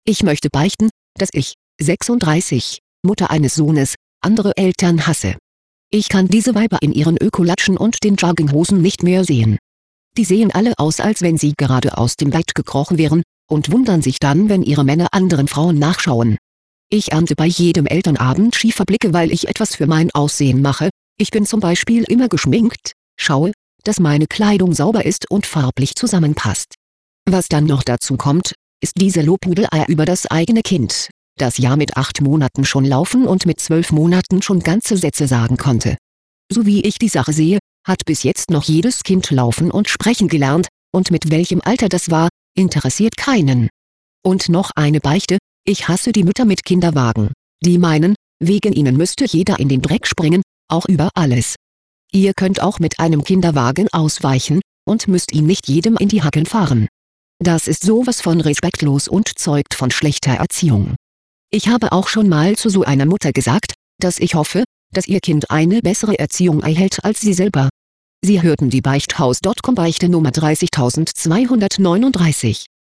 Ich möchte beichten, dass ich, 36, Mutter eines Sohnes, andere Eltern hasse. Ich kann diese Weiber in ihren Ökolatschen und den Jogginghosen nicht mehr sehen. Die sehen alle aus, als wenn sie gerade aus dem Bett gekrochen wären, und wundern sich dann, wenn ihre Männer anderen Frauen nachschauen. Ich ernte bei jedem Elternabend schiefe Blicke, weil ich etwas für mein Aussehen mache. Ich bin zum Beispiel immer geschminkt, schaue, dass meine Kleidung sauber ist und farblich zusammenpasst. Was dann noch dazu kommt, ist diese Lobhudelei über das eigene Kind, das ja mit 8 Monaten schon laufen und mit 12 Monaten schon ganze Sätze sagen konnte. So wie ich die Sache sehe, hat bis jetzt noch jedes Kind laufen und sprechen gelernt, und mit welchem Alter das war, interessiert keinen. Und noch eine Beichte: Ich hasse die Mütter mit Kinderwagen, die meinen, wegen ihnen müsste jeder in den Dreck springen, auch über alles. Ihr könnt auch mit einem Kinderwagen ausweichen, und müsst ihn nicht jedem in die Hacken fahren. Das ist sowas von respektlos und zeugt von schlechter Erziehung. Ich habe auch schon mal zu so einer Mutter gesagt, dass ich hoffe, dass ihr Kind eine bessere Erziehung erhält als sie selber. Sie hörten die Beichthaus.com Beichte Nummer 30239.